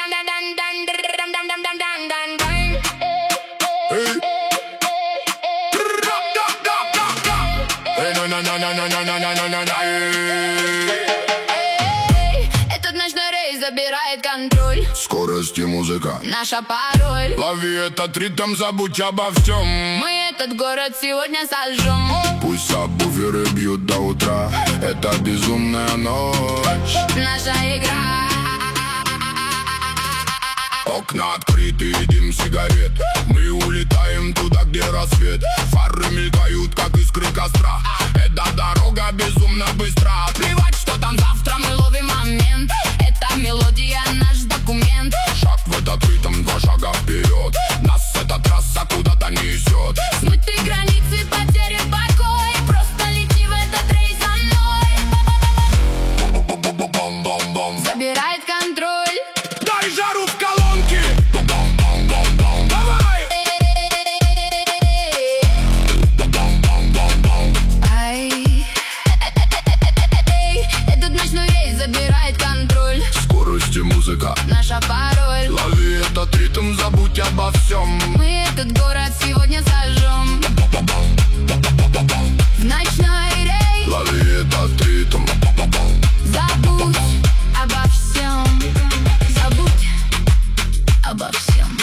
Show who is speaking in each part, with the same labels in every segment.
Speaker 1: Этот ночной рейс забирает контроль.
Speaker 2: Скорость и музыка,
Speaker 1: наша пароль.
Speaker 2: лови этот ритм, забудь обо всем.
Speaker 1: Мы этот город сегодня сожжем.
Speaker 2: Пусть сабвуферы бьют до утра. Это безумная ночь.
Speaker 1: Наша игра.
Speaker 2: Окна открыты, дым сигарет. Мы улетаем туда, где рассвет. Фары мелькают, как искры костра. Эта дорога безумно быстра.
Speaker 1: Плевать, что там завтра, мы ловим момент. Эта мелодия наш документ.
Speaker 2: Шаг в этот ритм, 2 шага вперед. Нас эта трасса куда-то несет.
Speaker 1: Смытые границы, потери покой. Просто лети в этот рейс со мной. Забирает контроль.
Speaker 2: Дай жару в колонке. Давай.
Speaker 1: Этот ночной рейс забирает контроль.
Speaker 2: Скорость и музыка,
Speaker 1: наша пароль.
Speaker 2: лови этот ритм, забудь обо всем.
Speaker 1: Мы этот город сегодня сожжем. В ночной рейс.
Speaker 2: Лови этот ритм.
Speaker 1: Забудь обо всем. Забудь обо всем.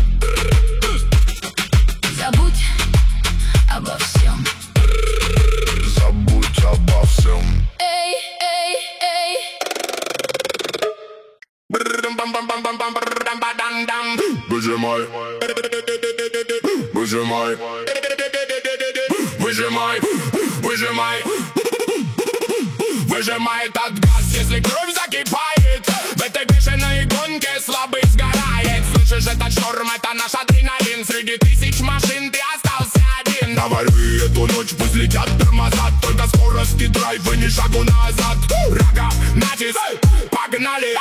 Speaker 1: Забудь обо всем.
Speaker 2: Забудь обо всем.
Speaker 1: Эй, эй, эй.
Speaker 2: Выжимай. Выжимай. Выжимай. Выжимай. Выжимай этот газ, если кровь закипает. В этой бешеной гонке слабый сгорает. Слышишь этот шторм, это наш адреналин. Среди тысяч машин ты остался один. Наварви эту ночь, пусть летят тормоза. Только скорость и драйв, и ни шагу назад. Рага, натиск, погнали.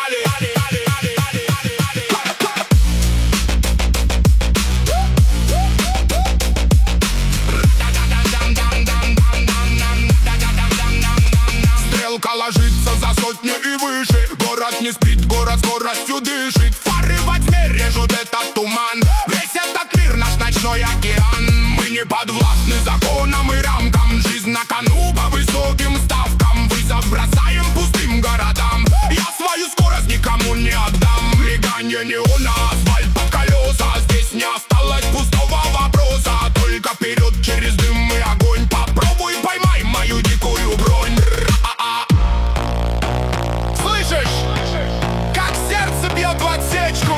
Speaker 2: Стрелка ложится за 100 и выше. Город не спит, город скоростью дышит. Фары во тьме режут этот туман. Весь этот мир наш ночной океан. Мы не подвластны законам и рамкам. Жизнь на кону по высоким ставкам. Вызов бросаем пустым городам. Я свою скорость никому не отдам. Миганье неона, асфальт под колеса. Здесь не осталось пустого вопроса. Только вперед через дым и огонь. Попробуй поймай мою дикую бронь. Слышишь, как сердце бьет в отсечку?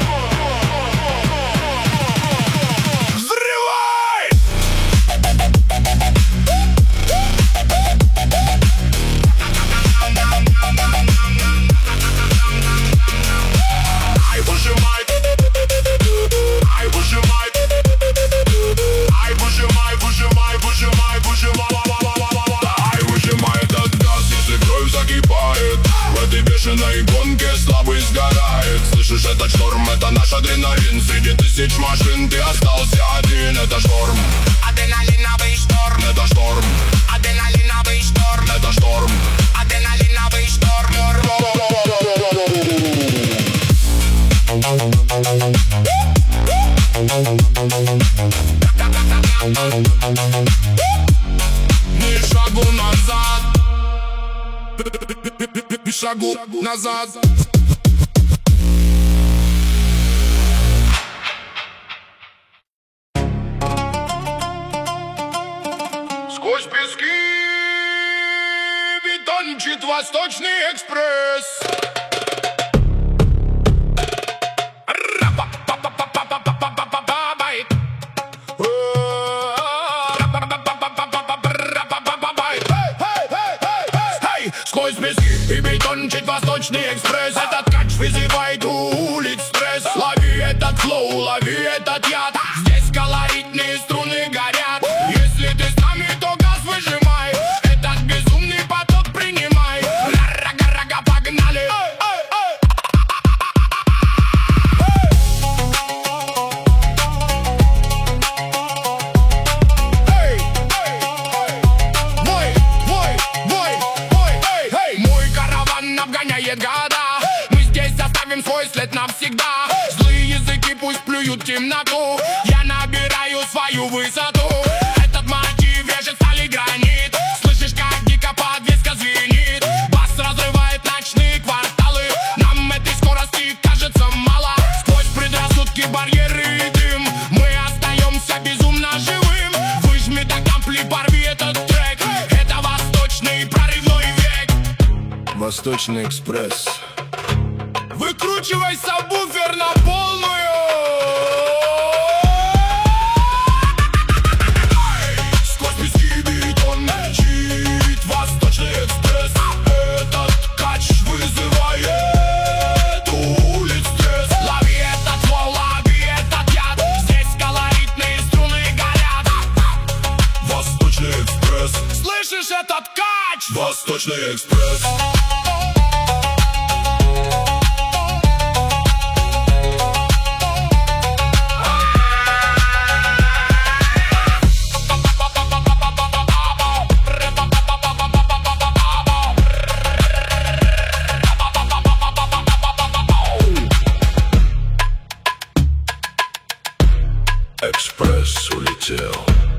Speaker 2: Взрывай! Ай, выжимай! Ай, выжимай! Ай, выжимай, выжимай, выжимай, выжимай! Ай, выжимай этот газ, если кровь закипает. В этой бешеной гонке слабый сгорает. Слышишь этот шторм, это наш адреналин. Среди тысяч машин ты остался один. Это шторм.
Speaker 1: Адреналиновый шторм.
Speaker 2: Это шторм.
Speaker 1: Адреналиновый шторм.
Speaker 2: Это шторм.
Speaker 1: Адреналиновый шторм.
Speaker 2: Ни шагу назад. Шагу назад. Сквозь пески бетончит Восточный экспресс. Сквозь пески и бетончит Восточный экспресс. Этот кач вызывает у улиц стресс. Лови этот флоу, лови этот яд. Здесь колоритные струны горят. Если ты с нами, то газ выжимай. Этот безумный поток принимай. Рага-рага, погнали. Мой караван обгоняет года. Мы здесь оставим свой след на навсегда. Злые языки пусть плюют темноту, я набираю свою высоту. Этот мотив реже стали гранит. Слышишь, как дико подвеска звенит. Бас разрывает ночные кварталы. Нам этой скорости кажется мало. Сквозь предрассудки, барьеры и дым мы остаемся безумно живым. Выжми до компли, порви этот трек. Это восточный прорывной век. Восточный экспресс. Выкручивай сабвуфер на полную. Сквозь пески бетон мчит Восточный экспресс. Этот кач вызывает улиц стресс. Лови этот флоу, лови этот яд. Здесь колоритные струны горят. Восточный экспресс. Слышишь этот кач? Восточный экспресс. Экспресс улетел.